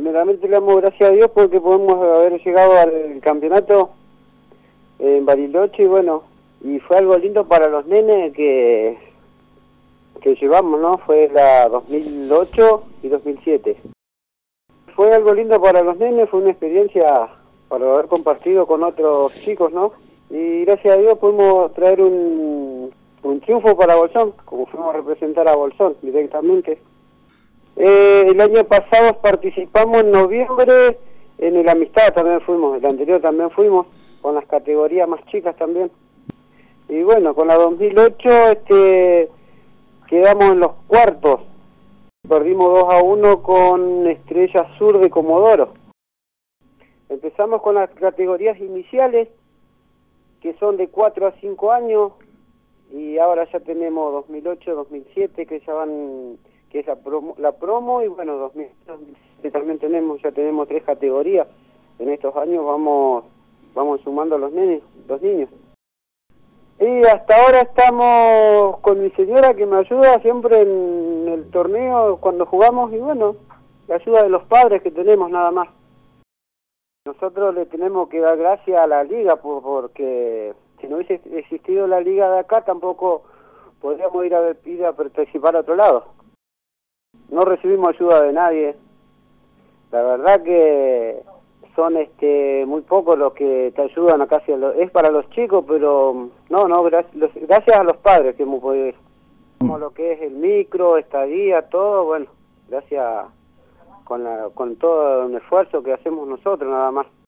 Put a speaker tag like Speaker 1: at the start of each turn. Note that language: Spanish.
Speaker 1: Primeramente le damos gracias a Dios porque podemos haber llegado al campeonato en Bariloche y bueno, y fue algo lindo para los nenes que llevamos, ¿no? Fue la 2008 y 2007. Fue algo lindo para los nenes, fue una experiencia para haber compartido con otros chicos, ¿no? Y gracias a Dios pudimos traer un triunfo para Bolsón, como fuimos a representar a Bolsón directamente. El año pasado participamos en noviembre en el Amistad, también fuimos, el anterior también fuimos, con las categorías más chicas también. Y bueno, con la 2008 quedamos en los cuartos, perdimos 2-1 con Estrella Sur de Comodoro. Empezamos con las categorías iniciales, que son de 4 a 5 años, y ahora ya tenemos 2008, 2007, que ya van, que es la promo, y bueno, 2007 también ya tenemos 3 categorías. En estos años vamos sumando los niños. Y hasta ahora estamos con mi señora que me ayuda siempre en el torneo cuando jugamos, y bueno, la ayuda de los padres que tenemos nada más. Nosotros le tenemos que dar gracias a la liga porque si no hubiese existido la liga de acá tampoco podríamos ir a participar a otro lado. No recibimos ayuda de nadie. La verdad que son muy pocos los que te ayudan acá. Es para los chicos, pero gracias a los padres que hemos podido ir. Como lo que es el micro, estadía, todo, bueno, gracias con todo un esfuerzo que hacemos nosotros nada más.